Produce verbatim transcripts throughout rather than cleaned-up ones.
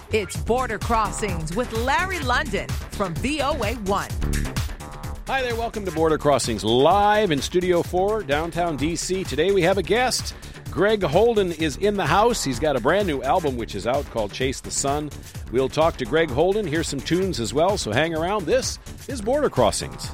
It's Border Crossings with Larry London from V O A one. Hi there, welcome to Border Crossings, live in Studio four, downtown D C. Today we have a guest. Greg Holden is in the house. He's got a brand new album which is out called Chase the Sun. We'll talk to Greg Holden, hear some tunes as well, so hang around. This is Border Crossings.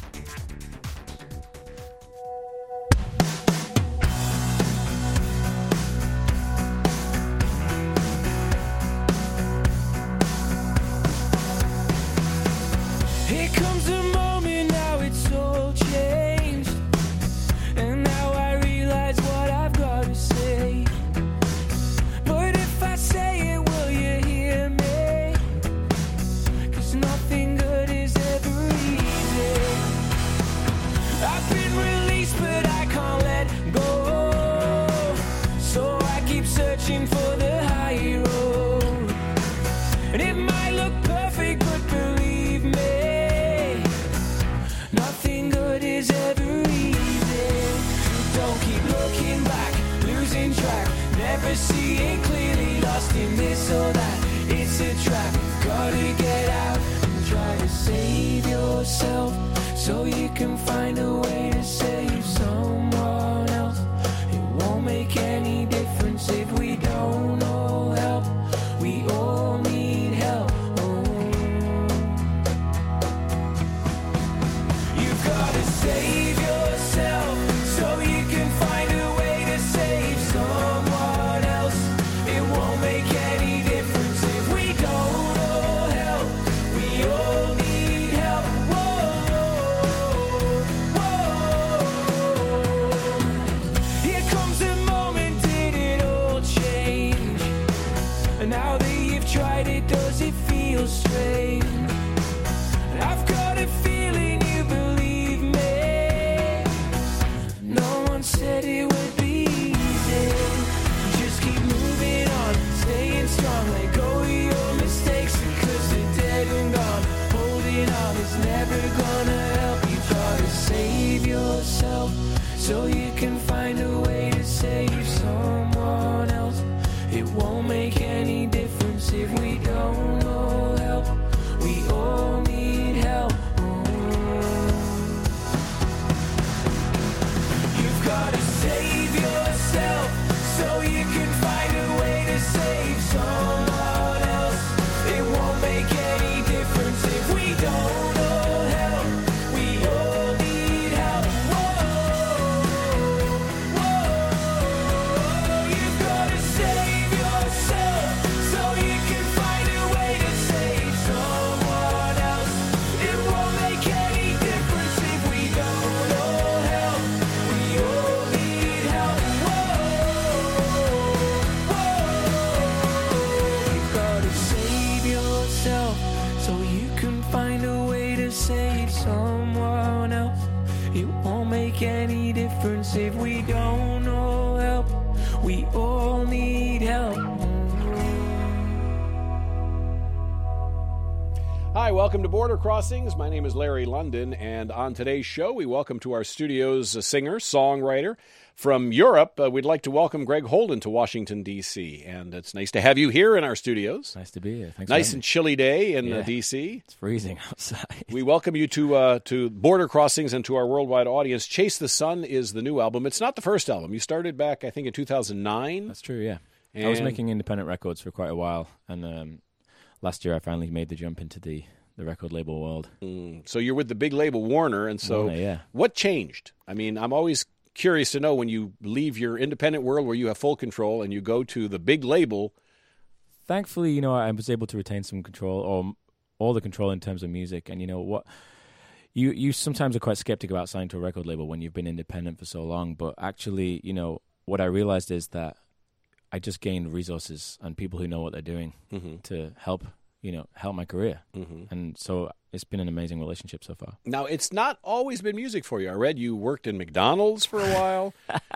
Hi, welcome to Border Crossings. My name is Larry London, and on today's show, we welcome to our studios a singer, songwriter from Europe. Uh, we'd like to welcome Greg Holden to Washington, D C, and it's nice to have you here in our studios. Nice to be here. Thanks. Nice and chilly day in yeah. uh, D C. It's freezing outside. We welcome you to uh, to Border Crossings and to our worldwide audience. Chase the Sun is the new album. It's not the first album. You started back, I think, in two thousand nine. That's true, yeah. And I was making independent records for quite a while, and um, last year I finally made the jump into the, the record label world. Mm, so you're with the big label Warner, and so Warner, yeah. What changed? I mean, I'm always curious to know when you leave your independent world where you have full control and you go to the big label. Thankfully, you know, I was able to retain some control, or all the control in terms of music. And you know what, you you sometimes are quite skeptic about signing to a record label when you've been independent for so long. But actually, you know, what I realized is that I just gained resources and people who know what they're doing mm-hmm. to help, you know, help my career. Mm-hmm. And so it's been an amazing relationship so far. Now, it's not always been music for you. I read you worked in McDonald's for a while.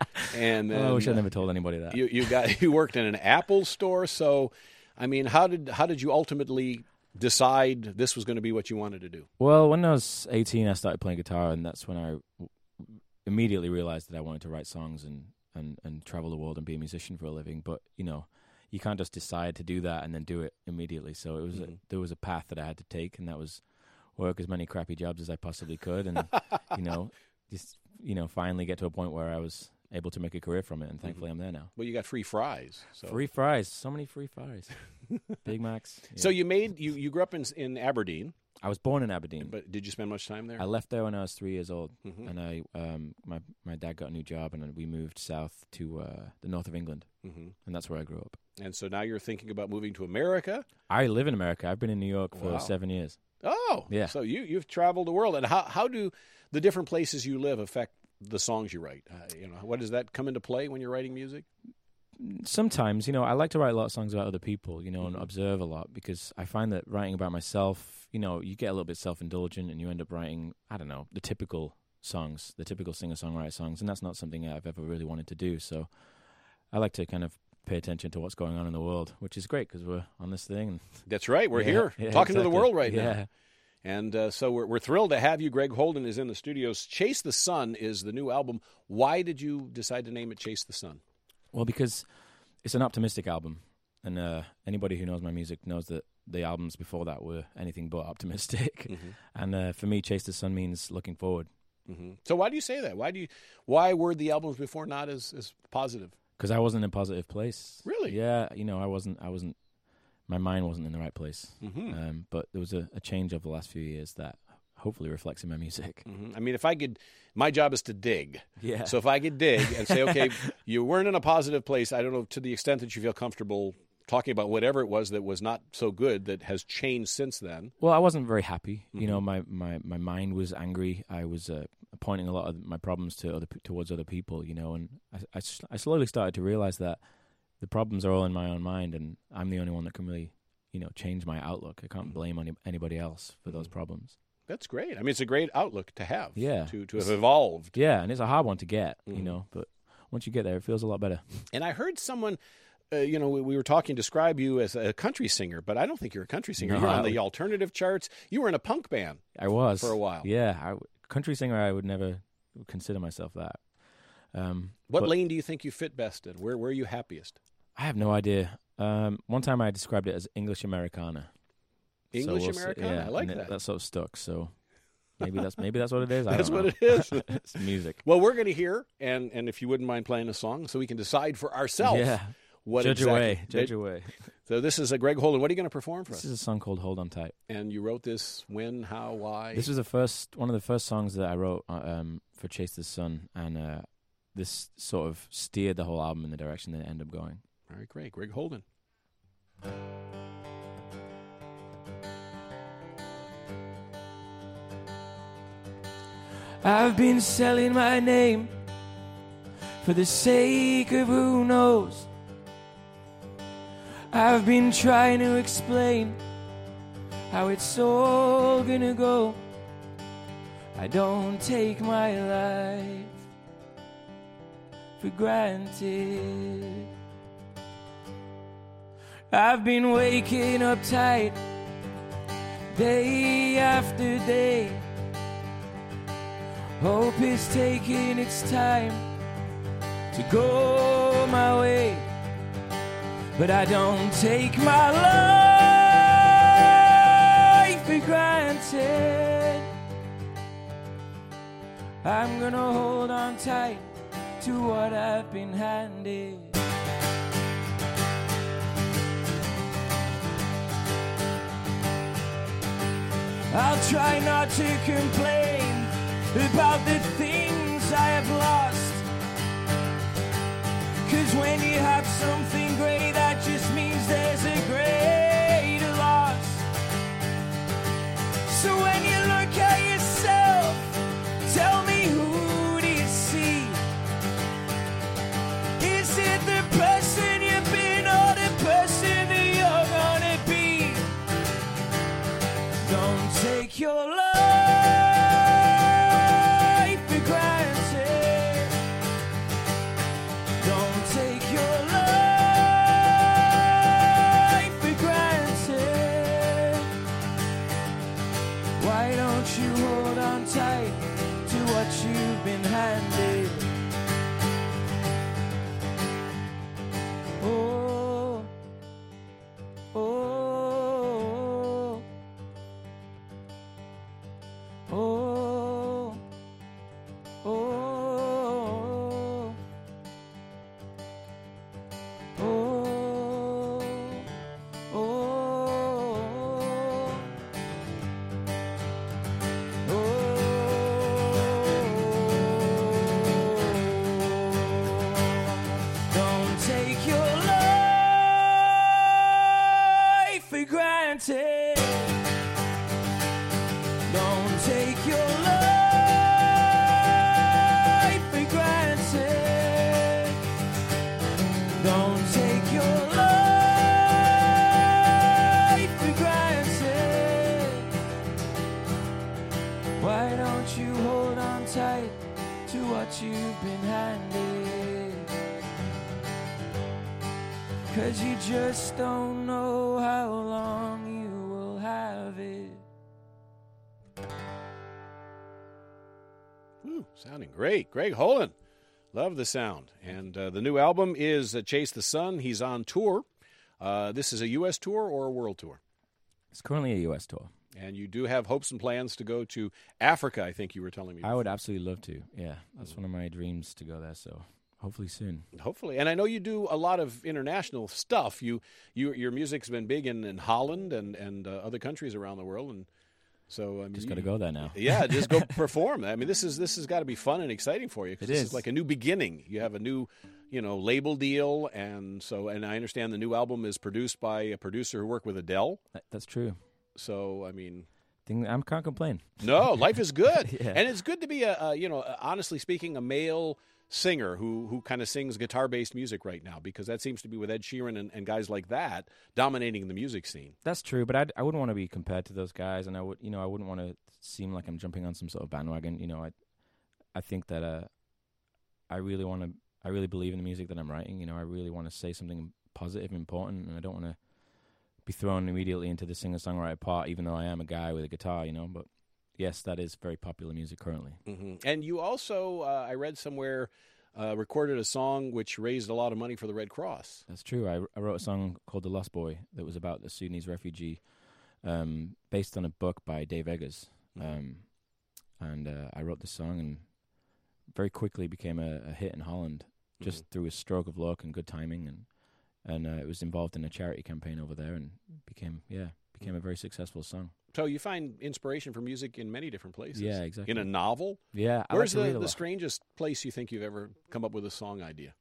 and then, oh, I wish I never told anybody that. You you got you worked in an Apple store. So, I mean, how did how did you ultimately decide this was going to be what you wanted to do? Well, when I was eighteen, I started playing guitar, and that's when I immediately realized that I wanted to write songs and, and, and travel the world and be a musician for a living. But, you know, you can't just decide to do that and then do it immediately. So it was Mm-hmm. a, there was a path that I had to take, and that was work as many crappy jobs as I possibly could, and you know, just you know, finally get to a point where I was able to make a career from it, and thankfully Mm-hmm. I'm there now. Well, you got free fries. So. Free fries, so many free fries, Big Macs. Yeah. So you made you you grew up in in Aberdeen, I was born in Aberdeen. but did you spend much time there? I left there when I was three years old, Mhm. and I um my my dad got a new job, and we moved south to uh, the north of England, hmm and that's where I grew up. And so now you're thinking about moving to America. I live in America. I've been in New York for Wow. seven years. Oh, Yeah. So you you've traveled the world, and how how do the different places you live affect the songs you write? Uh, you know, what does that come into play when you're writing music? Sometimes, you know, I like to write a lot of songs about other people, you know, and Mhm. observe a lot, because I find that writing about myself, you know, you get a little bit self-indulgent and you end up writing, I don't know, the typical songs, the typical singer-songwriter songs, and that's not something I've ever really wanted to do. So I like to kind of pay attention to what's going on in the world, which is great because we're on this thing. And That's right. We're Yeah, here yeah, talking to the exactly. world right yeah. now. And uh, so we're, we're thrilled to have you. Greg Holden is in the studios. Chase the Sun is the new album. Why did you decide to name it Chase the Sun? Well, because it's an optimistic album, and uh, anybody who knows my music knows that the albums before that were anything but optimistic. Mhm. And uh, for me, Chase the Sun means looking forward. Mm-hmm. So why do you say that? Why do you? Why were the albums before not as, as positive? Because I wasn't in a positive place. Really? Yeah, you know, I wasn't. I wasn't. My mind wasn't in the right place. Mm-hmm. Um, but there was a, a change over the last few years that hopefully reflects in my music. Mm-hmm. I mean, if I could, my job is to dig. Yeah. So if I could dig and say, okay, you weren't in a positive place, I don't know, to the extent that you feel comfortable talking about whatever it was that was not so good that has changed since then. Well, I wasn't very happy. You know, Mhm. my, my, my mind was angry. I was uh, pointing a lot of my problems to other towards other people. You know, and I, I, s- I slowly started to realize that the problems are all in my own mind, and I'm the only one that can really, you know, change my outlook. I can't blame any, anybody else for those problems. That's great. I mean, it's a great outlook to have. Yeah. To to have evolved. Yeah, and it's a hard one to get. Mhm. You know, but once you get there, it feels a lot better. And I heard someone, uh, you know, we, we were talking, describe you as a country singer, but I don't think you're a country singer. No, You're on I the would- alternative charts. You were in a punk band. I was For a while. Yeah, I, country singer. I would never consider myself that. Um, What but lane do you think you fit best in? Where where are you happiest? I have no idea. Um, one time I described it as English Americana. So English we'll see- Americana? yeah, I like and it- that. That sort of stuck. So maybe that's maybe that's what it is. I That's don't what know. it is. It's music. Well, we're going to hear, and, and if you wouldn't mind playing a song so we can decide for ourselves Yeah. what Judge exactly. away. Judge away. So this is a Greg Holden. What are you going to perform for This us? is a song called "Hold On Tight." And you wrote this when, how, why? This was the first one of the first songs that I wrote uh, um, for Chase the Sun, and uh, this sort of steered the whole album in the direction that it ended up going. All right, great. Greg Holden. I've been selling my name for the sake of who knows. I've been trying to explain how it's all gonna go. I don't take my life for granted. I've been waking up tight day after day. Hope is taking its time to go my way, but I don't take my life for granted. I'm gonna hold on tight to what I've been handed. I'll try not to complain about the things I have lost, 'cause when you have something great, that just means there's a greater loss. So when you look at yourself, tell me, who do you see? Is it the person you've been or the person that you're gonna be? Don't take your life for granted. Don't take your life granted. Don't take your life for granted. Don't take your life for granted. Why don't you hold on tight to what you've been handed? 'Cause you just don't know how long you will have it. Ooh, sounding great. Greg Holden. Love the sound. And uh, the new album is uh, Chase the Sun. He's on tour. Uh, this is a U S tour or a world tour? It's currently a U S tour. And you do have hopes and plans to go to Africa, I think you were telling me. I would absolutely love to. Yeah, that's one of my dreams to go there, so hopefully soon. Hopefully. And I know you do a lot of international stuff. You, you Your music's been big in, in Holland and, and uh, other countries around the world. And so I mean, just got to go there now. Yeah, just go perform. I mean, this is this has got to be fun and exciting for you. 'Cause It this is. is like a new beginning. You have a new, you know, label deal, and so and I understand the new album is produced by a producer who worked with Adele. That, that's true. So I mean, Thing, I can't complain. no, life is good, Yeah. and it's good to be a, a you know, honestly speaking, a male singer who who kind of sings guitar based music right now, because that seems to be with Ed Sheeran and, and guys like that dominating the music scene. That's true, but I'd, I wouldn't want to be compared to those guys, and I would, you know, I wouldn't want to seem like I'm jumping on some sort of bandwagon. You know, I, I think that uh, I really want to, I really believe in the music that I'm writing. You know, I really want to say something positive, important, and I don't want to be thrown immediately into the singer-songwriter part, even though I am a guy with a guitar. You know, but yes, that is very popular music currently. Mm-hmm. And you also, uh, I read somewhere, uh, recorded a song which raised a lot of money for the Red Cross. That's true. I, I wrote a song called "The Lost Boy" that was about the Sudanese refugee, um, based on a book by Dave Eggers. Mm-hmm. Um, and uh, I wrote the song, and very quickly became a, a hit in Holland, just Mm-hmm. through a stroke of luck and good timing, and and uh, it was involved in a charity campaign over there, and became yeah became a very successful song. So you find inspiration for music in many different places. Yeah, exactly. In a novel. Yeah, I Where's like to read the, a the lot. strangest place you think you've ever come up with a song idea?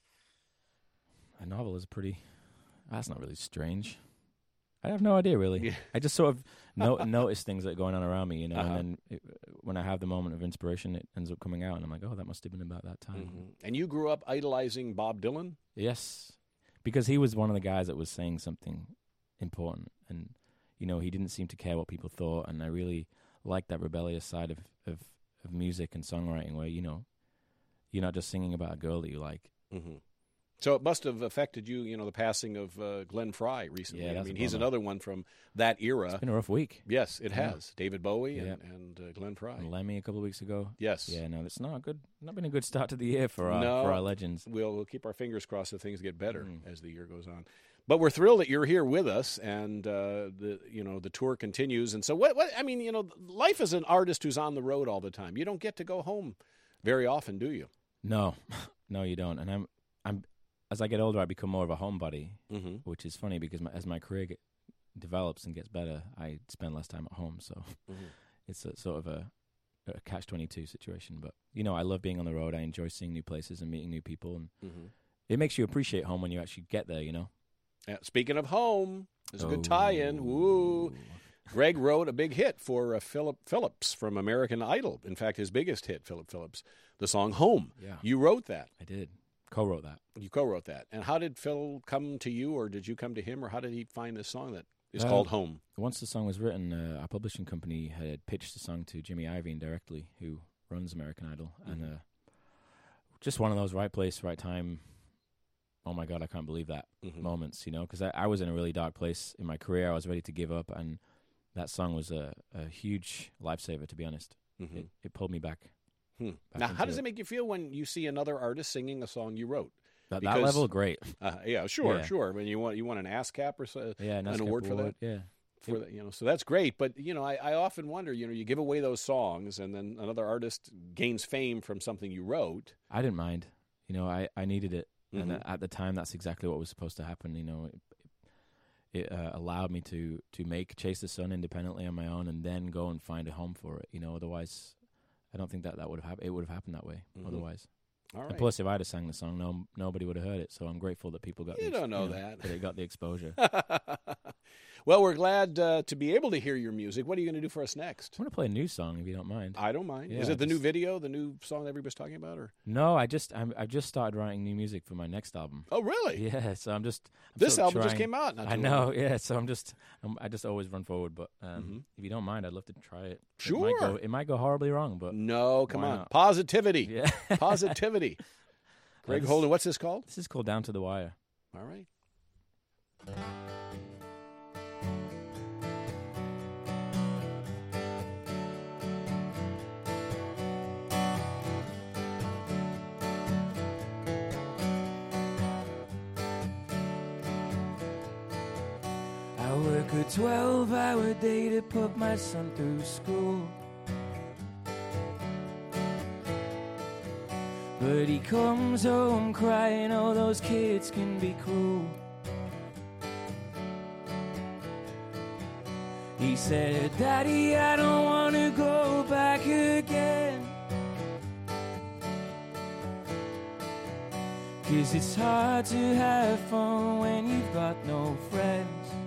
A novel is pretty. That's not really strange. I have no idea, really. Yeah. I just sort of no, notice things that are going on around me, you know, Uh-huh. and then it, when I have the moment of inspiration, it ends up coming out, and I'm like, oh, that must have been about that time. Mhm. And you grew up idolizing Bob Dylan? Yes, because he was one of the guys that was saying something important, and you know, he didn't seem to care what people thought, and I really liked that rebellious side of, of, of music and songwriting, where you know, you're not just singing about a girl that you like. Mm-hmm. So it must have affected you, you know, the passing of uh, Glenn Fry recently. Yeah, I that's mean, a he's bummer. another one from that era. It's been a rough week. Yes, it Yeah. has. David Bowie Yeah. and, and uh, Glenn Fry. And Lemmy a couple of weeks ago. Yes. Yeah, no, it's not a good. Not been a good start to the year for our No. for our legends. We'll, we'll keep our fingers crossed that things get better Mm. as the year goes on. But we're thrilled that you're here with us, and uh, the you know the tour continues. And so, what, what? I mean, you know, life as an artist who's on the road all the time, you don't get to go home very often, do you? No, no, you don't. And I'm I'm as I get older, I become more of a homebody, Mm-hmm. which is funny because my, as my career get, develops and gets better, I spend less time at home. So Mm-hmm. it's a, sort of a, a catch twenty-two situation. But you know, I love being on the road. I enjoy seeing new places and meeting new people, and Mm-hmm. it makes you appreciate home when you actually get there. You know. Uh, speaking of home, there's a good tie-in. Oh. Woo! Greg wrote a big hit for uh, Philip Phillips from American Idol. In fact, his biggest hit, Philip Phillips, the song "Home." Yeah, You wrote that. I did. Co-wrote that. You co-wrote that. And how did Phil come to you, or did you come to him, or how did he find this song that is Uh, called "Home"? Once the song was written, uh, our publishing company had pitched the song to Jimmy Iovine directly, who runs American Idol, and uh, just one of those right place, right time. Oh my God, I can't believe that Mhm. moments, you know, because I, I was in a really dark place in my career. I was ready to give up, and that song was a, a huge lifesaver, to be honest. Mhm. It, it pulled me back. Hmm. back Now, how into does it. it make you feel when you see another artist singing a song you wrote? That, that Because- level, great. Uh, yeah, sure, Yeah. sure. I mean, you want you want an ASCAP or so, Yeah, an NASCAR award for that. Yeah. For that, you know, so that's great. But you know, I, I often wonder, you know, you give away those songs, and then another artist gains fame from something you wrote. I didn't mind. You know, I, I needed it. And Mhm. at the time, that's exactly what was supposed to happen. You know, it, it uh, allowed me to, to make Chase the Sun independently on my own, and then go and find a home for it. You know, otherwise, I don't think that that would have happened. It would have happened that way. Mhm. Otherwise, All right. and plus, if I'd have sang the song, no nobody would have heard it. So I'm grateful that people got. You the, ex- don't know that. that it got the exposure. Well, we're glad uh, to be able to hear your music. What are you going to do for us next? I want to play a new song if you don't mind. I don't mind. Yeah, Is it the just- new video, the new song that everybody's talking about? Or No, I just I'm, I've just started writing new music for my next album. Oh, really? Yeah, so I'm just I'm This sort of album just trying- came out. Not I too know, long. yeah. So I'm just I'm, I just always run forward, but um, Mhm. if you don't mind, I'd love to try it. Sure. it might go, it might go horribly wrong, but No, come Why on. not? Positivity. yeah. Positivity. Greg this- Holden, what's this called? This is called Down to the Wire. All right. I work a twelve-hour day to put my son through school. But he comes home crying, oh, those kids can be cruel. He said, Daddy, I don't want to go back again. 'Cause it's hard to have fun when you've got no friends.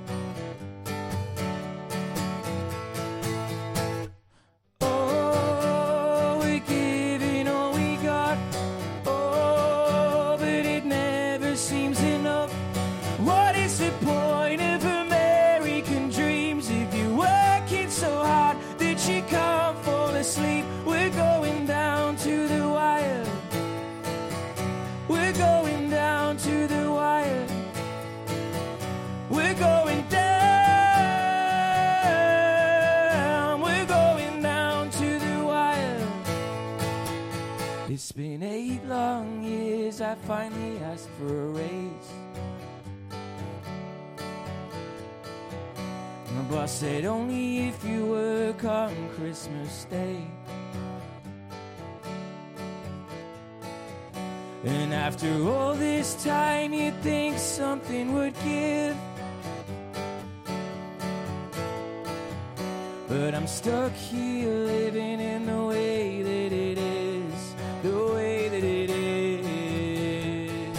Oh, we're giving all we got. Oh, but it never seems enough. What is the point of American dreams if you're working so hard that you can't fall asleep? We're going down to the wire. We're going down to the wire. We're going down. We're going down to the wire. It's been eight long years. I finally asked for a raise. My boss said only if you work on Christmas Day. And after all this time, you'd think something would give. But I'm stuck here living in the way that it is, the way that it is.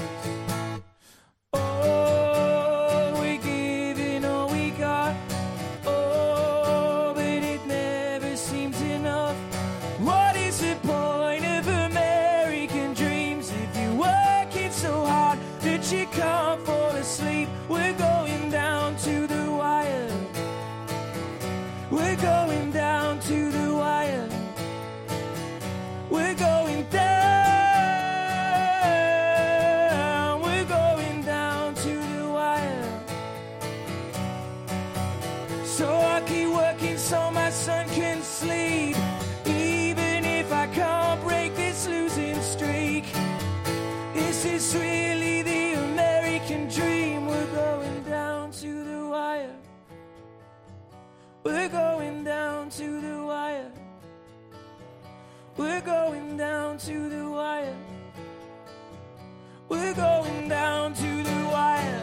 Oh, we're giving all we got. Oh, but it never seems enough. What is the point of American dreams if you're working so hard that you can't fall asleep? We're going down to the wire. We're going down to the wire. We're going down. We're going down to the wire. So I keep working so my son can sleep. Even if I can't break this losing streak. Is this really the American dream? We're going down to the wire. We're going down to the wire. We're going down to the wire. We're going down to the wire.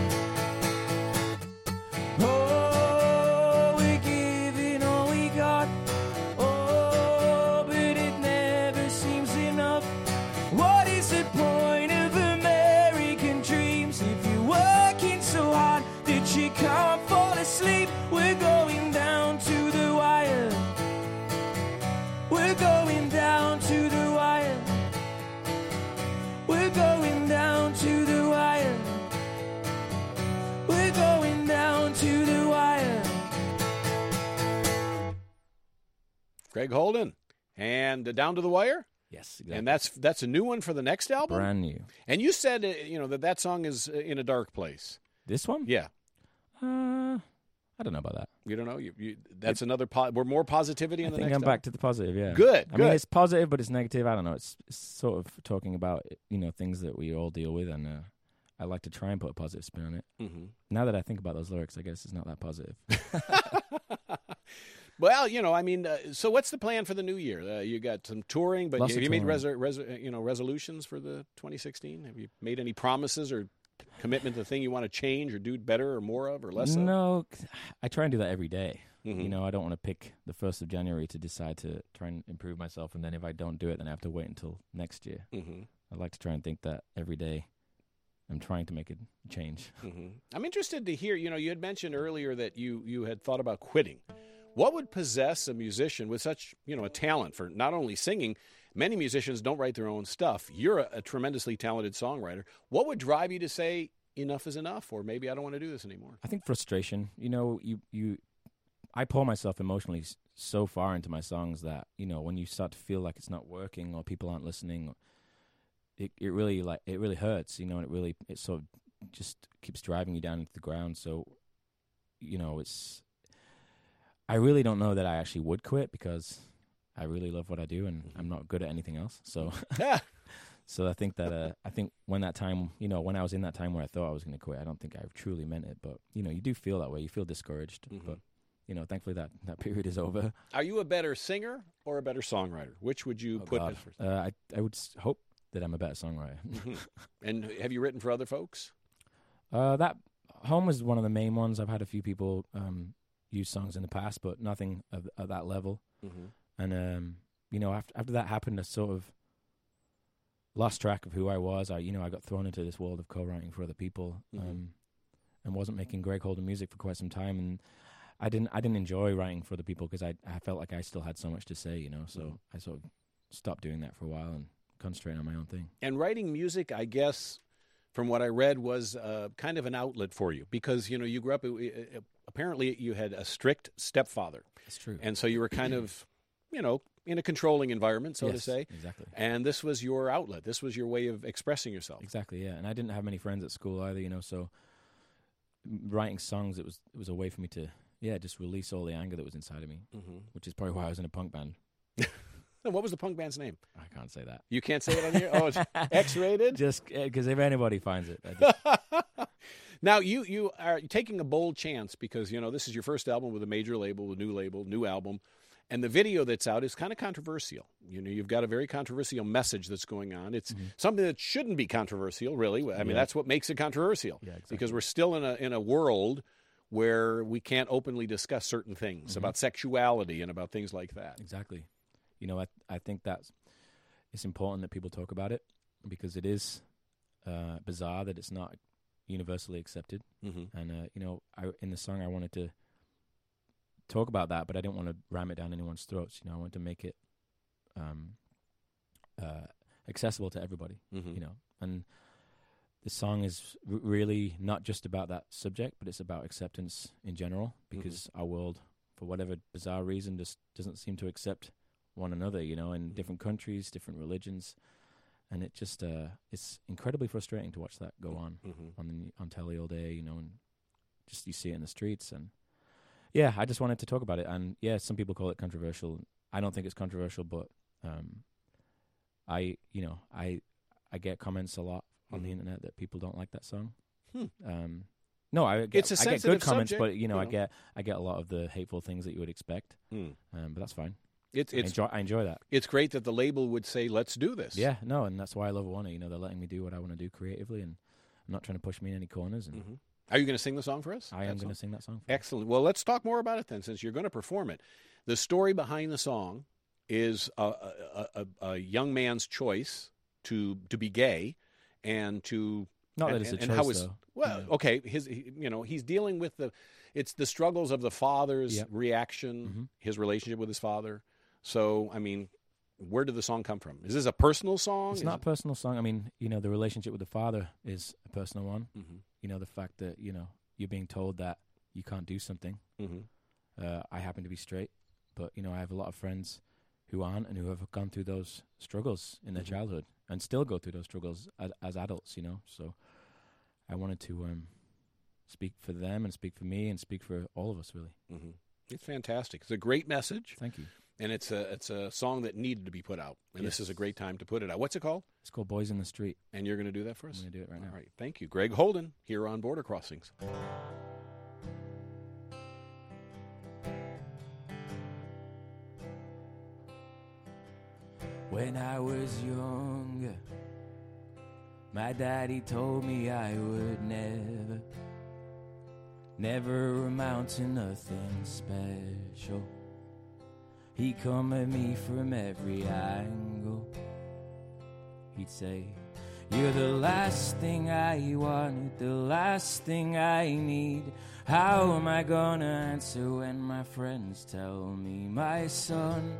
Oh, we're giving all we got. Oh, but it never seems enough. What is the point of American dreams if you're working so hard that you can't fall asleep? We're going down to the wire. We're going down to the wire. We're going down to the wire. We're going down to the wire. Greg Holden. And uh, Down to the Wire? Yes, exactly. And that's that's a new one for the next album? brand new. And you said, uh, you know, that that song is uh, in a dark place. This one? Yeah. Uh, I don't know about that. You don't know? You, you, that's another, po- we're more positivity in I the think next I'm album? back to the positive, yeah. Good, I mean, good. it's positive, but it's negative. I don't know. It's, it's sort of talking about, you know, things that we all deal with, and uh, I like to try and put a positive spin on it. Mm-hmm. Now that I think about those lyrics, I guess it's not that positive. Well, you know, I mean, uh, so what's the plan for the new year? Uh, you got some touring, but Lots have of you made touring. res- res- you know resolutions for the twenty sixteen? Have you made any promises or commitment to the thing you want to change or do better or more of or less of? No, I try and do that every day. Mhm. You know, I don't want to pick the first of January to decide to try and improve myself, and then if I don't do it, then I have to wait until next year. Mm-hmm. I like to try and think that every day am trying to make a change. Mm-hmm. I'm interested to hear, you know, you had mentioned earlier that you, you had thought about quitting. What would possess a musician with such, you know, a talent for not only singing? Many musicians don't write their own stuff. You're a, a tremendously talented songwriter. What would drive you to say enough is enough, or maybe I don't want to do this anymore? I think frustration. You know, you you, I pour myself emotionally so far into my songs that, you know, when you start to feel like it's not working or people aren't listening, it it really like it really hurts. You know, and it really it sort of just keeps driving you down into the ground. So, you know, it's. I really don't know that I actually would quit because I really love what I do, and I'm not good at anything else. So, so I think that uh, I think when that time, you know, when I was in that time where I thought I was going to quit, I don't think I truly meant it. But you know, you do feel that way. You feel discouraged. Mm-hmm. But you know, thankfully that, that period is over. Are you a better singer or a better songwriter? Which would you oh, put? God. As first? Uh, I I would hope that I'm a better songwriter. Mm-hmm. And have you written for other folks? Uh, that Home was one of the main ones. I've had a few people um, use songs in the past, but nothing of, of that level. Mm-hmm. And um, you know, after after that happened, I sort of lost track of who I was. I, you know, I got thrown into this world of co-writing for other people, mm-hmm. um, and wasn't making Greg Holden music for quite some time. And I didn't, I didn't enjoy writing for other people because I, I felt like I still had so much to say, you know. So mm-hmm. I sort of stopped doing that for a while and concentrating on my own thing. And writing music, I guess, from what I read, was uh, kind of an outlet for you because, you know, you grew up. Uh, apparently, you had a strict stepfather. That's true. And so you were kind of, you know, in a controlling environment, so yes, to say. Exactly. And this was your outlet. This was your way of expressing yourself. Exactly, yeah. And I didn't have many friends at school either, you know, so writing songs, it was it was a way for me to, yeah, just release all the anger that was inside of me, mm-hmm. which is probably why I was in a punk band. And what was the punk band's name? I can't say that. You can't say it on here? Oh, it's X-rated? Just because if anybody finds it. I just... Now, you, you are taking a bold chance because, you know, this is your first album with a major label, a new label, new album. And the video that's out is kind of controversial. You know, you've got a very controversial message that's going on. It's mm-hmm. something that shouldn't be controversial, really. I mean, yeah. that's what makes it controversial. Yeah, exactly. Because we're still in a in a world where we can't openly discuss certain things mm-hmm. about sexuality and about things like that. Exactly. You know, I I think that's it's important that people talk about it because it is uh, bizarre that it's not universally accepted. Mm-hmm. And uh, you know, I, in the song, I wanted to talk about that, but I didn't want to ram it down anyone's throats. You know, I wanted to make it um, uh, accessible to everybody. Mm-hmm. You know, and the song is r- really not just about that subject, but it's about acceptance in general. Because mm-hmm. our world, for whatever bizarre reason, just doesn't seem to accept one another. You know, in mm-hmm. different countries, different religions, and it just uh, it's incredibly frustrating to watch that go on mm-hmm. on the, on telly all day. You know, and just you see it in the streets and. Yeah, I just wanted to talk about it, and yeah, some people call it controversial. I don't think it's controversial, but um, I, you know, I, I get comments a lot on mm-hmm. the internet that people don't like that song. Hmm. Um, no, I get, it's a I get good comments, subject, but you know, you I know, get, I get a lot of the hateful things that you would expect. Hmm. Um, but that's fine. It's, it's, I enjoy, I enjoy that. It's great that the label would say, "Let's do this." Yeah, no, and that's why I love Warner. You know, they're letting me do what I want to do creatively, and I'm not trying to push me in any corners. And. Mm-hmm. Are you going to sing the song for us? I am going to sing that song for Excellent. Well, let's talk more about it then, since you're going to perform it. The story behind the song is a, a, a, a young man's choice to to be gay and to not and, that it's and, a and choice, how is, though. Well, yeah. okay, his he, you know he's dealing with the it's the struggles of the father's yep. reaction, mm-hmm. his relationship with his father. So, I mean, where did the song come from? Is this a personal song? It's is not it... a personal song. I mean, you know, the relationship with the father is a personal one. Mm-hmm. You know, the fact that you know. You're being told that you can't do something. Mm-hmm. Uh, I happen to be straight, but you know I have a lot of friends who aren't and who have gone through those struggles in their mm-hmm. childhood and still go through those struggles as, as adults. You know, so I wanted to um, speak for them and speak for me and speak for all of us. Really, mm-hmm. It's fantastic. It's a great message. Thank you. And it's a it's a song that needed to be put out, and yes. this is a great time to put it out. What's it called? It's called Boys in the Street. And you're going to do that for us? I'm going to do it right All now. All right, thank you. Greg Holden here on Border Crossings. When I was younger, my daddy told me I would never, never amount to nothing special. He'd come at me from every angle. He'd say, You're the last thing I wanted, the last thing I need. How am I gonna answer when my friends tell me my son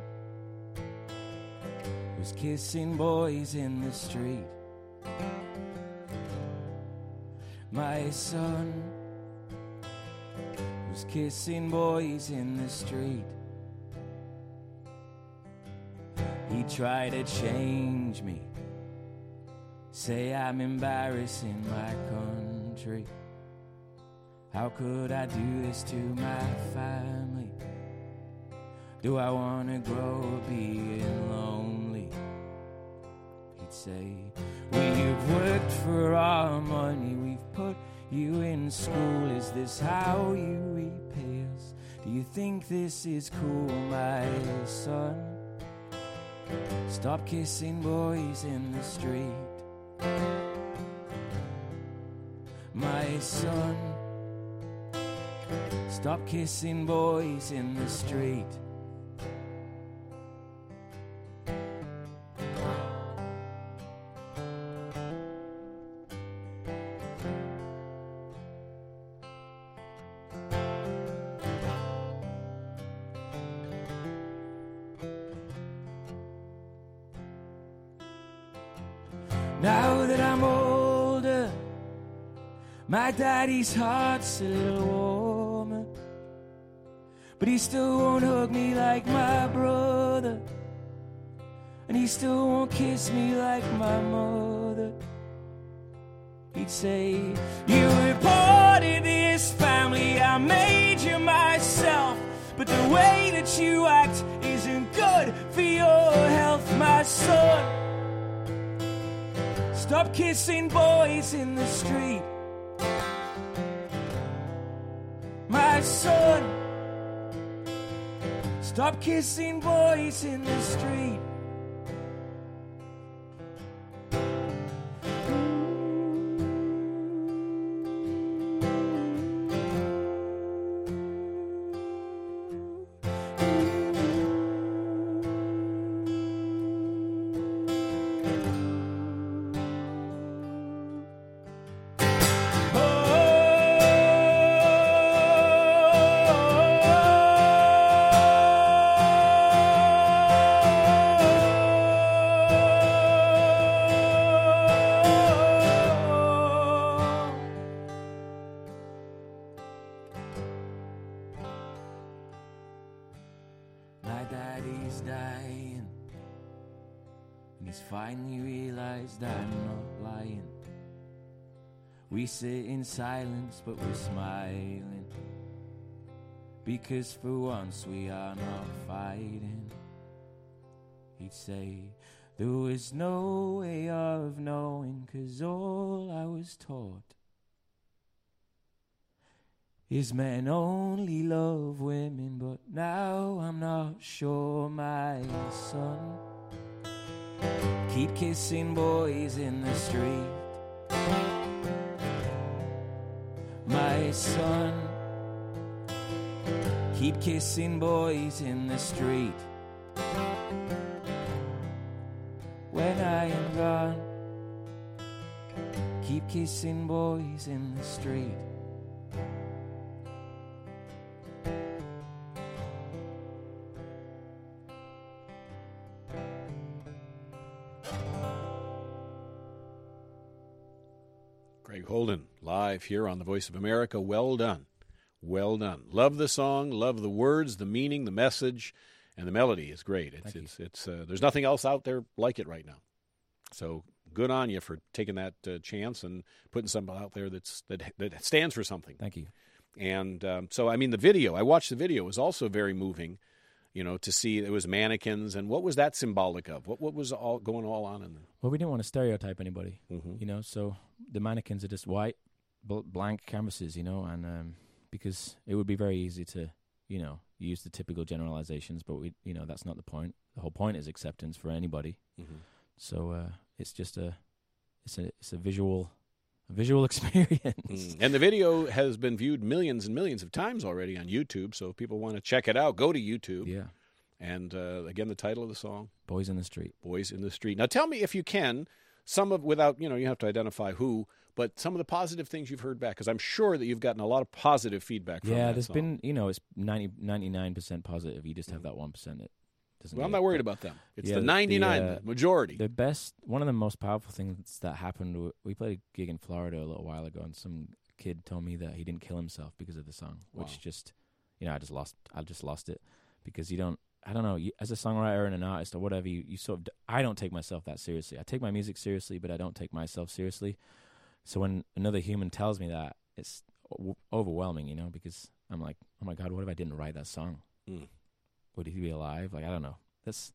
was kissing boys in the street? My son was kissing boys in the street. He tried to change me, say I'm embarrassing my country. How could I do this to my family? Do I want to grow up being lonely? He'd say, we've worked for our money, we've put you in school. Is this how you repay us? Do you think this is cool, my son? Stop kissing boys in the street. My son, stop kissing boys in the street. Now that I'm older, my daddy's heart's a little warmer, but he still won't hug me like my brother, and he still won't kiss me like my mother. He'd say, you reported this family, I made you myself, but the way that you act isn't good for your health, my son. Stop kissing boys in the street. My son, stop kissing boys in the street. Daddy's dying, and he's finally realized I'm not lying. We sit in silence, but we're smiling, because for once we are not fighting. He'd say, there was no way of knowing, 'cause all I was taught is men only love women, but now I'm not sure, my son. Keep kissing boys in the street. My son, keep kissing boys in the street. When I am gone, keep kissing boys in the street. Greg Holden, live here on the Voice of America. Well done. Well done. Love the song, love the words, the meaning, the message, and the melody is great. It's, it's, it's, uh, there's nothing else out there like it right now. So good on you for taking that uh, chance and putting something out there that's that, that stands for something. Thank you. And um, so, I mean, the video, I watched the video, it was also very moving, you know, to see it was mannequins. And what was that symbolic of? What what was all going all on in there? Well, we didn't want to stereotype anybody, Mm-hmm. you know, so the mannequins are just white, bl- blank canvases, you know, and um, because it would be very easy to, you know, use the typical generalizations, but we, you know, that's not the point. The whole point is acceptance for anybody. Mm-hmm. So uh, it's just a, it's a, it's a visual, a visual experience. Mm. And the video has been viewed millions and millions of times already on YouTube. So if people want to check it out, go to YouTube. Yeah. And uh, again, the title of the song, Boys in the Street. Boys in the Street. Now tell me, if you can, some of, without, you know, you have to identify who, but some of the positive things you've heard back, because I'm sure that you've gotten a lot of positive feedback from yeah, that there's song. been, you know, it's ninety, ninety-nine percent positive. You just have that one percent that doesn't Well, I'm get not it. worried about them. It's Yeah, the the- ninety-nine, the, uh, the majority. The best, one of the most powerful things that happened, w- we played a gig in Florida a little while ago, and some kid told me that he didn't kill himself because of the song, which Wow. just, you know, I just lost, I just lost it because you don't, I don't know, you, as a songwriter and an artist or whatever, you, you sort of, d- I don't take myself that seriously. I take my music seriously, but I don't take myself seriously. So when another human tells me that, it's o- overwhelming, you know, because I'm like, oh my God, what if I didn't write that song? Mm. Would he be alive? Like, I don't know. That's,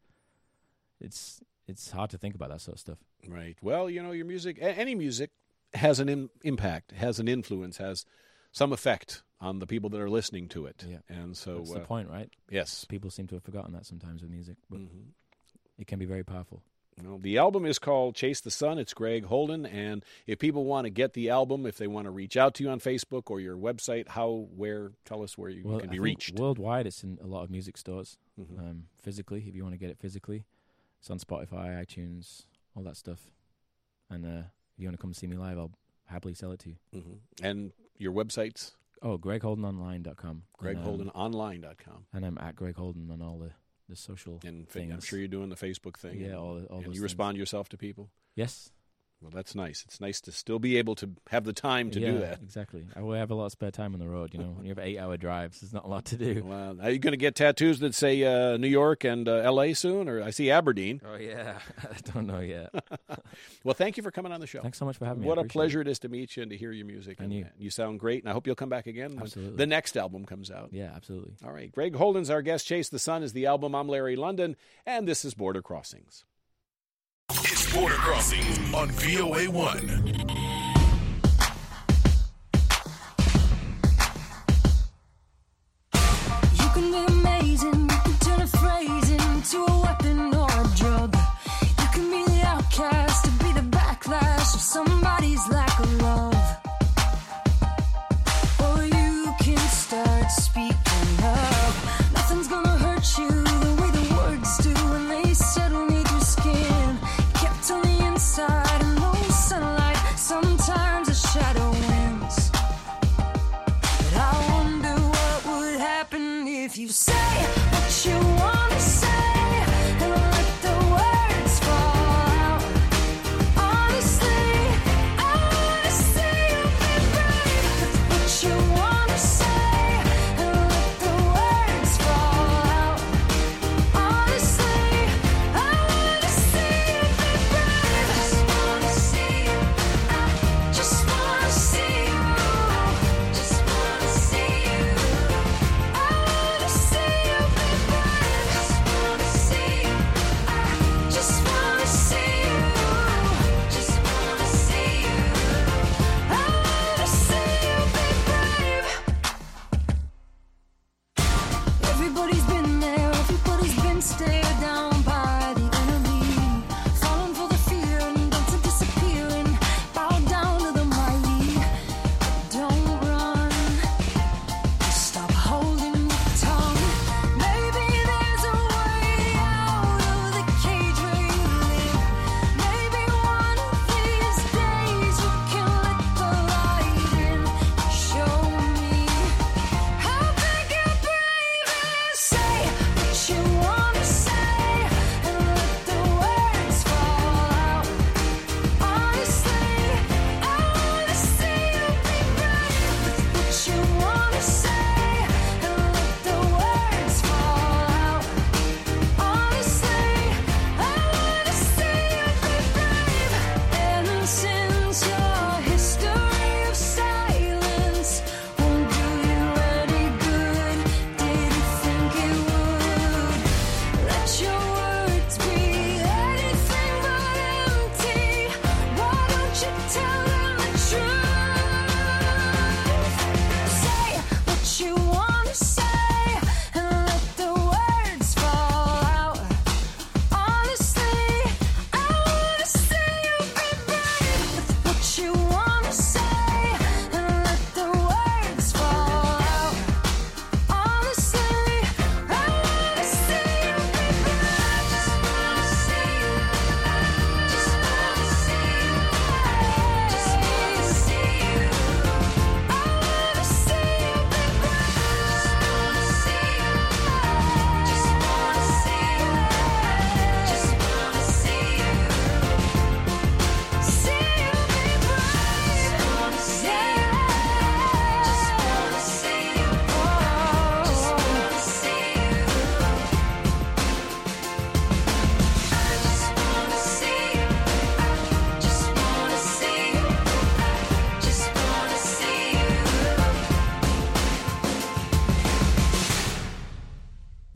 it's, it's hard to think about that sort of stuff. Right. Well, you know, your music, a- any music has an Im- impact, has an influence, has some effect on the people that are listening to it. Yeah. And so, That's uh, the point, right? yes. People seem to have forgotten that sometimes with music, but Mhm. it can be very powerful. Well, the album is called Chase the Sun. It's Greg Holden. And if people want to get the album, if they want to reach out to you on Facebook or your website, how, where, tell us where you Well, can I be think reached. worldwide. It's in a lot of music stores, Mhm. um, physically. If you want to get it physically, it's on Spotify, iTunes, all that stuff. And uh, if you want to come see me live, I'll happily sell it to you. Mhm. And your websites, Oh, greg holden online dot com. greg and, holden um, online dot com. and I'm at Greg Holden on all the, the social And fa- things. I'm sure you're doing the Facebook thing. Yeah, and, all, all and those you things. respond yourself to people. Yes. Well, that's nice. It's nice to still be able to have the time to yeah, do that. exactly. I will have a lot of spare time on the road, you know. When you have eight-hour drives, there's not a lot to do. Well, are you going to get tattoos that say uh, New York and uh, L A soon? Or I see Aberdeen. Oh, yeah. I don't know yet. Well, thank you for coming on the show. Thanks so much for having me. I What a appreciate pleasure it is to meet you and to hear your music. And you. you sound great, and I hope you'll come back again when Absolutely. the next album comes out. it. Yeah, absolutely. All right. Greg Holden's our guest. Chase the Sun is the album. I'm Larry London, and this is Border Crossings. It's Border Crossings on V O A one. You can be amazing, you can turn a phrase into a weapon or a drug. You can be the outcast to be the backlash of somebody's lack of love. Or you can start speaking up. Nothing's gonna hurt you the way the words do when they settle neath your skin. Kept on the inside and no sunlight. Some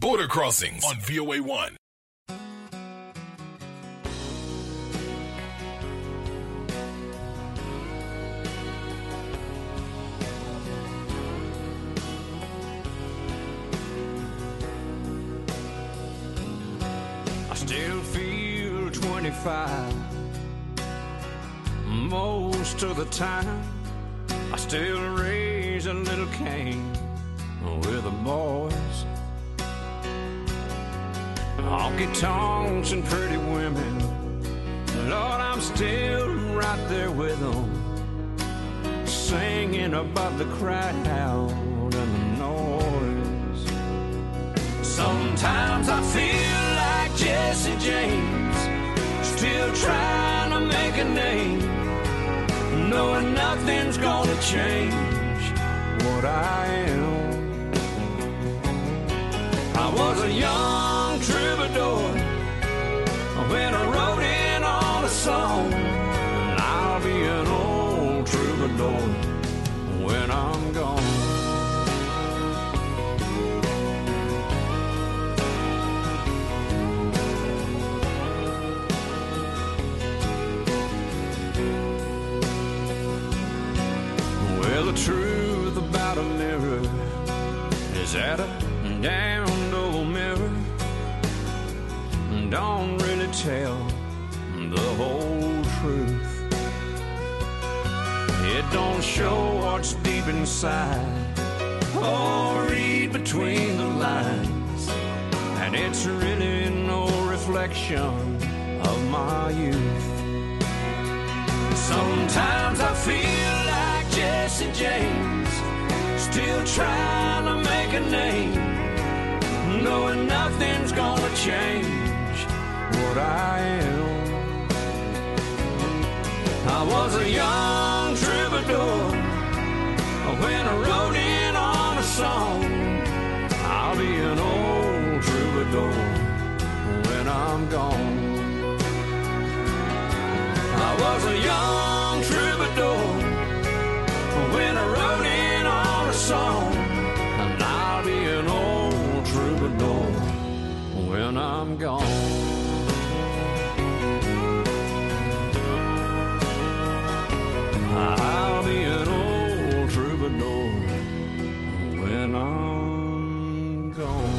Border Crossings on V O A one. I still feel twenty-five most of the time. I still raise a little Cain with the boys. Honky tonks and pretty women, Lord, I'm still right there with them, singing above the crowd and the noise. Sometimes I feel like Jesse James, still trying to make a name, knowing nothing's gonna change what I am. I was a young troubadour when I wrote in on a song, and I'll be an old troubadour when I'm gone. Well, the truth about a mirror is that a damned old mirror don't really tell the whole truth. It don't show what's deep inside or read between the lines, and it's really no reflection of my youth. Sometimes I feel like Jesse James, still trying to make a name, knowing nothing's gonna change what I am. I was a young troubadour when I wrote in on a song. I'll be an old troubadour when I'm gone. I was a young troubadour when I wrote in on a song, and I'll be an old troubadour when I'm gone. I'll be an old troubadour when I'm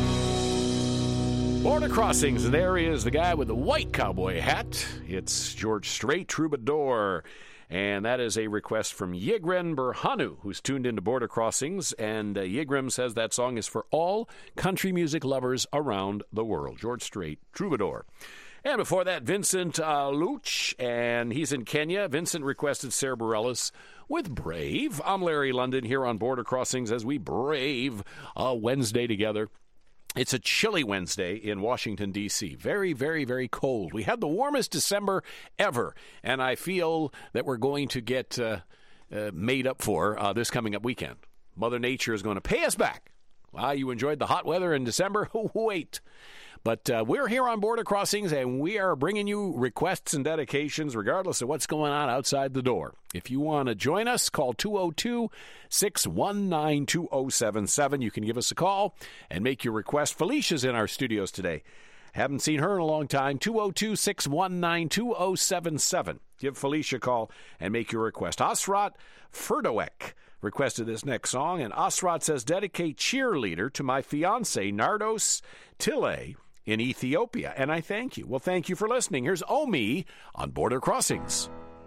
gone. Border Crossings, there is the guy with the white cowboy hat. It's George Strait, Troubadour. And that is a request from Yigren Berhanu, who's tuned into Border Crossings. And uh, Yigren says that song is for all country music lovers around the world. George Strait, Troubadour. And before that, Vincent uh, Luch, and he's in Kenya. Vincent requested Sarah Bareilles with Brave. I'm Larry London here on Border Crossings as we brave a Wednesday together. It's a chilly Wednesday in Washington, D C Very, very, very cold. We had the warmest December ever, and I feel that we're going to get uh, uh, made up for uh, this coming up weekend. Mother Nature is going to pay us back. Wow, you enjoyed the hot weather in December? Wait. But uh, we're here on Border Crossings, and we are bringing you requests and dedications regardless of what's going on outside the door. If you want to join us, call two oh two, six one nine, two oh seven seven. You can give us a call and make your request. Felicia's in our studios today. Haven't seen her in a long time. two oh two, six one nine, two oh seven seven. Give Felicia a call and make your request. Asrat Ferdowek requested this next song, and Asrat says, dedicate Cheerleader to my fiancé, Nardos Tille, in Ethiopia, and I thank you. Well, thank you for listening. Here's Omi on Border Crossings.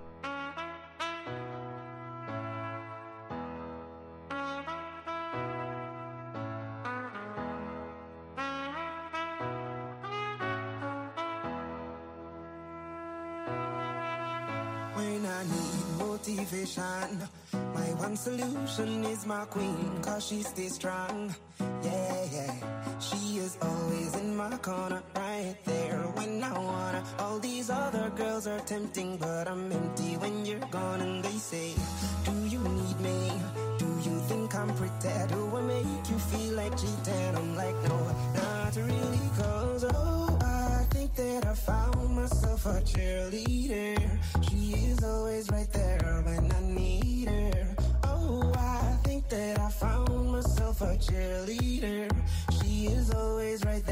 When I need motivation, my one solution is my queen, cause she stays strong. Yeah, yeah. She is always in my corner, right there when I wanna. All these other girls are tempting, but I'm empty when you're gone. And they say, do you need me? Do you think I'm pretend? Do I make you feel like cheating? I'm like, no, not really, cause oh, I think that I found myself a cheerleader. She is always right there when I need her. Oh, I think that I found myself a cheerleader. She is always right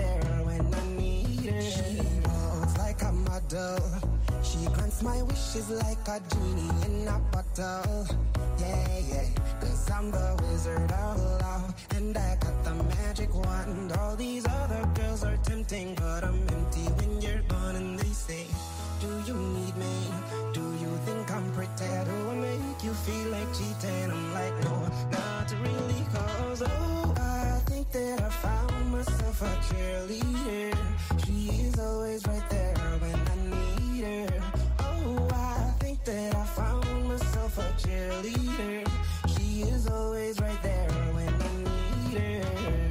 Cause my wish is like a genie in a bottle. Yeah, yeah. Cause I'm the wizard of love. And I got the magic wand. All these other girls are tempting, but I'm empty when you're gone. And they say, do you need me? Do you think I'm pretty? Do I make you feel like cheating? I'm like, no, not really. Cause oh, I think that I found myself a cheerleader. She is always right there when I need her. Oh, I think that I found myself a cheerleader. She is always right there when I need her.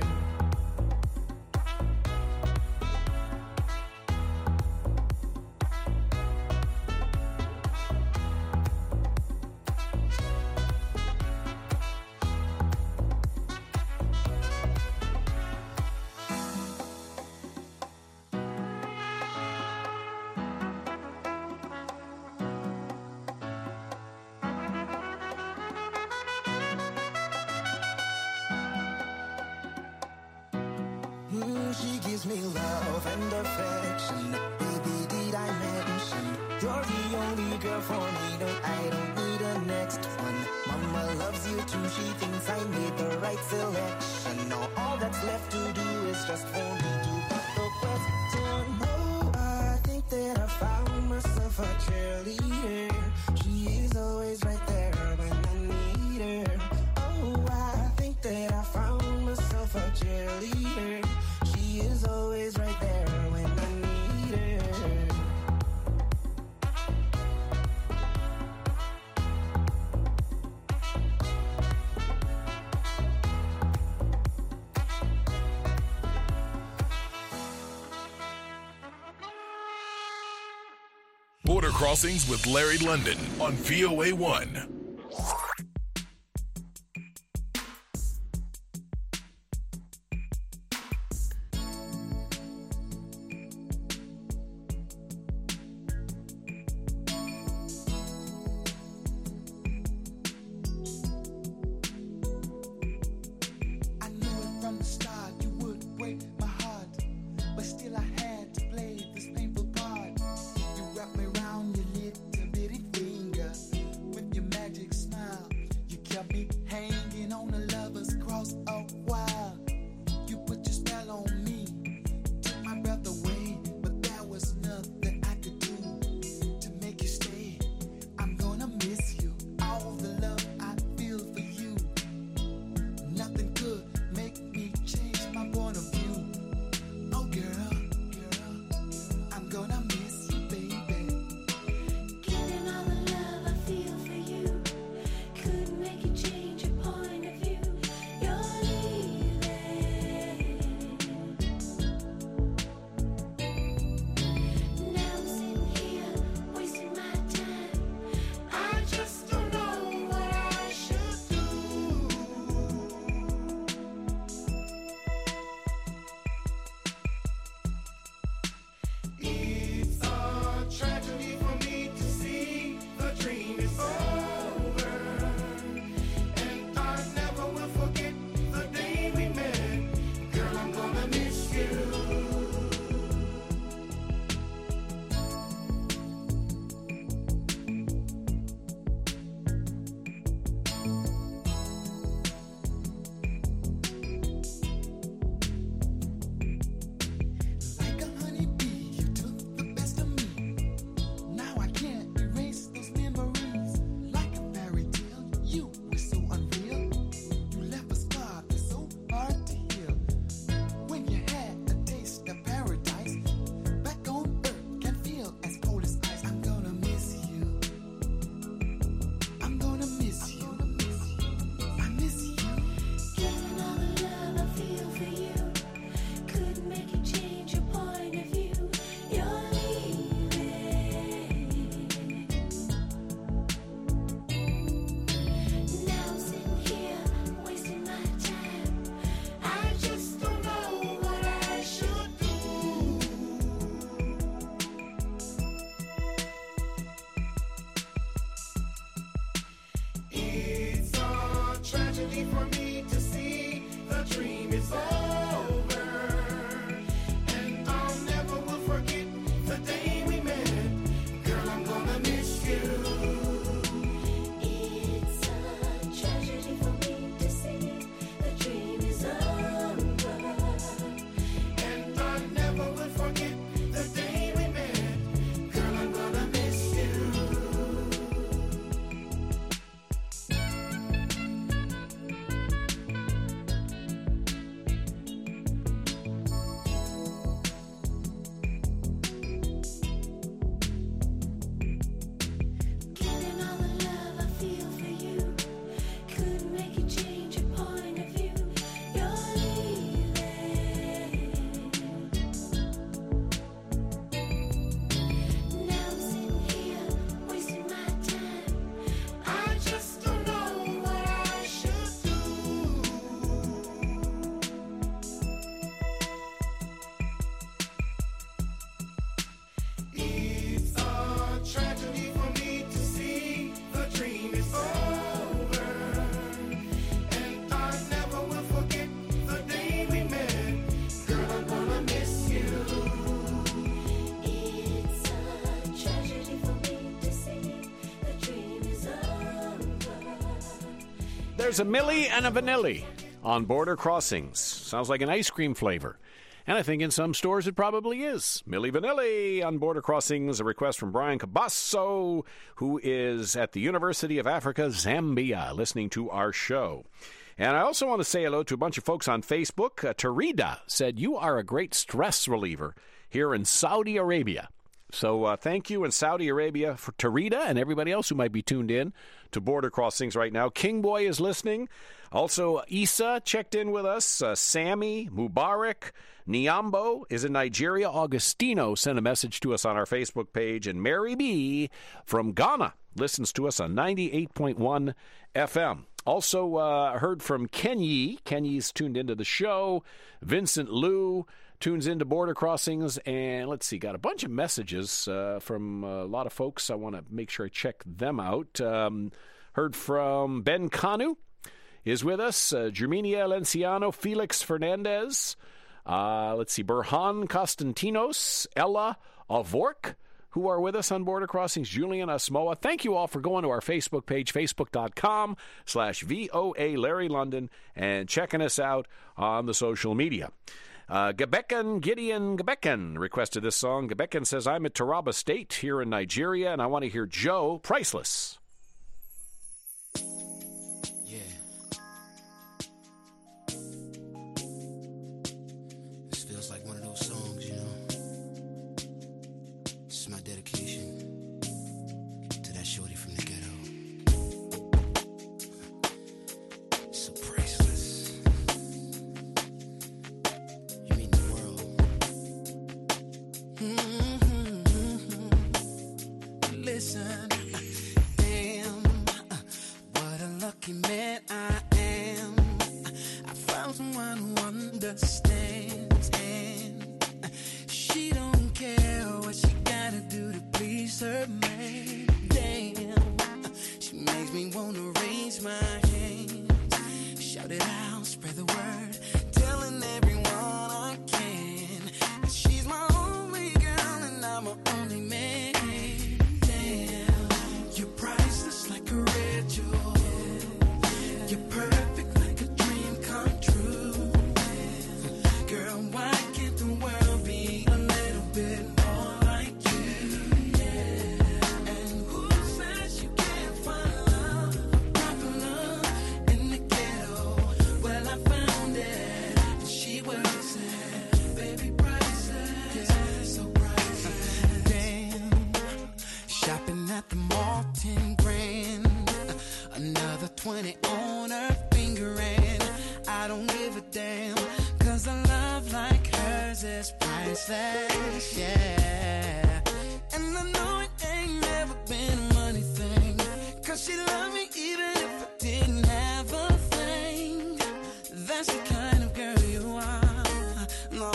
Mm, she gives me love and affection. Baby, did I mention you're the only girl for me? No, I don't need a next one. Mama loves you too. She thinks I made the right selection. Now all that's left to do is just for me to put the question. Oh, I think that I found myself a cheerleader. She is always right there when I need her. Oh, I think that I found myself a cheerleader. She is always right there when I need her. Border Crossings with Larry London on V O A one. I knew it from the start, you would break my heart. But still I had to play this painful part. You wrapped me around your little bitty finger with your magic there's a Millie and a Vanilli on Border Crossings. Sounds like an ice cream flavor. And I think in some stores it probably is. Milli Vanilli on Border Crossings, a request from Brian Cabasso, who is at the University of Africa, Zambia, listening to our show. And I also want to say hello to a bunch of folks on Facebook. Uh, Tarida said, you are a great stress reliever here in Saudi Arabia. So uh, thank you in Saudi Arabia for Tarida and everybody else who might be tuned in to Border Crossings right now. King Boy is listening. Also, Isa checked in with us. Uh, Sammy, Mubarak, Niambo is in Nigeria. Augustino sent a message to us on our Facebook page. And Mary B. from Ghana listens to us on ninety-eight point one F M. Also uh, heard from Kenyi. Kenyi's tuned into the show. Vincent Liu tunes into Border Crossings. And let's see, got a bunch of messages uh, from a lot of folks. I want to make sure I check them out. Um, heard from Ben Kanu is with us. Uh, Germinia Lenciano, Felix Fernandez. Uh, let's see, Burhan Constantinos, Ella Avork, who are with us on Border Crossings, Julian Asmoa. Thank you all for going to our Facebook page, facebook.com slash VOA Larry London, and checking us out on the social media. Uh, Gebeken Gideon Gebeken requested this song. Gebeken says, I'm at Taraba State here in Nigeria, and I want to hear Joe Priceless. Yeah. This feels like one of those songs, you know. This is my dedication to that shorty from the ghetto. So priceless. You mean the world. Mm-hmm. Listen, damn, what a lucky man I am. I found someone who understands, and she don't care what she gotta do to please her man. Damn, she makes me wanna raise my hands, shout it out, spread the word, telling everyone I can that she's my only girl and I'm her only man. Damn, you're priceless like a red jewel. You're perfect like a dream come true. Girl, why can't the world be a little bit more like you? And who says you can't find love, proper love in the ghetto? Well, I found it, and she works it. Baby, priceless, so priceless. Damn, shopping at the mall, ten grand. Another twenty on her finger, and I don't give a damn, cause a love like hers is priceless, yeah. And I know it ain't never been a money thing, cause she loved me even if I didn't have a thing. That's the kind of girl you are. No,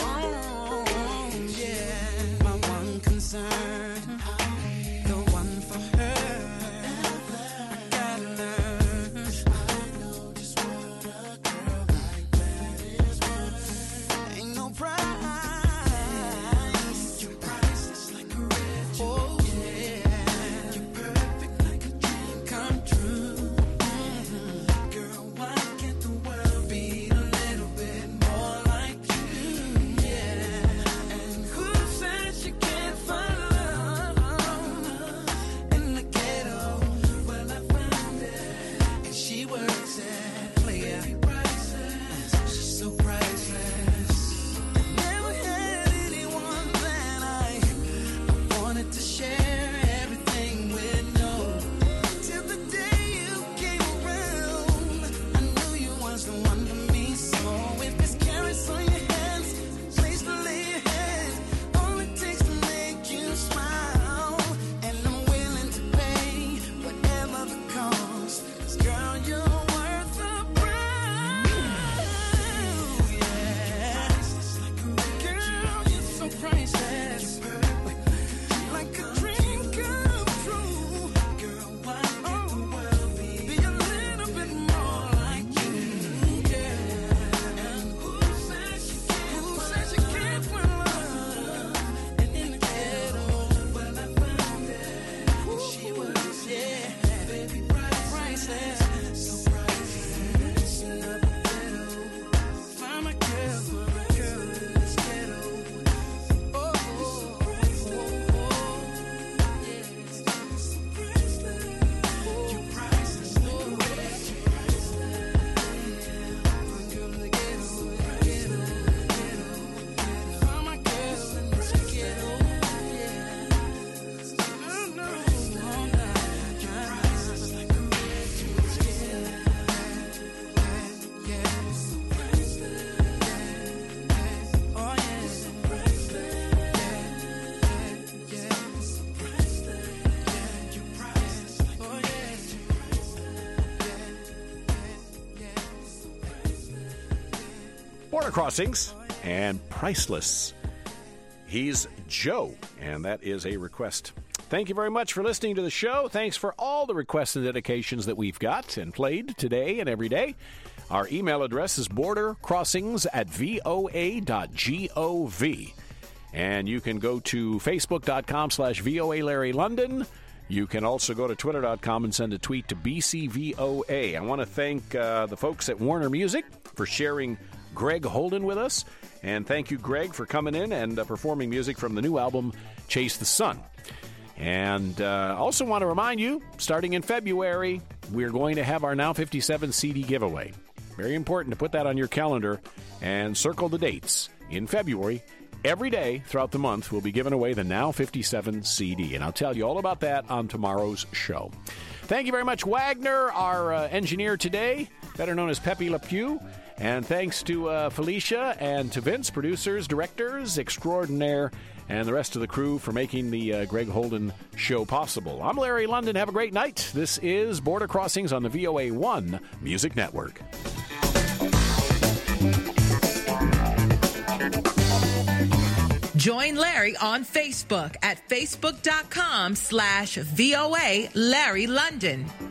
yeah. My one concern, the one for her. I gotta learn. I know just what a girl like that is worth. Ain't no price. You're Border Crossings and Priceless. He's Joe, and that is a request. Thank you very much for listening to the show. Thanks for all the requests and dedications that we've got and played today and every day. Our email address is bordercrossings at voa dot gov. And you can go to facebook.com slash VOA Larry London. You can also go to twitter dot com and send a tweet to B C V O A. I want to thank uh, the folks at Warner Music for sharing Greg Holden with us. And thank you, Greg, for coming in and uh, performing music from the new album, Chase the Sun. And uh, also want to remind you, starting in February, we're going to have our Now fifty-seven C D giveaway. Very important to put that on your calendar and circle the dates. In February, every day throughout the month, we'll be giving away the Now fifty-seven C D. And I'll tell you all about that on tomorrow's show. Thank you very much, Wagner, our uh, engineer today, better known as Pepe Le Pew. And thanks to uh, Felicia and to Vince, producers, directors extraordinaire, and the rest of the crew for making the uh, Greg Holden show possible. I'm Larry London. Have a great night. This is Border Crossings on the V O A one Music Network. Join Larry on Facebook at facebook.com slash VOA Larry London.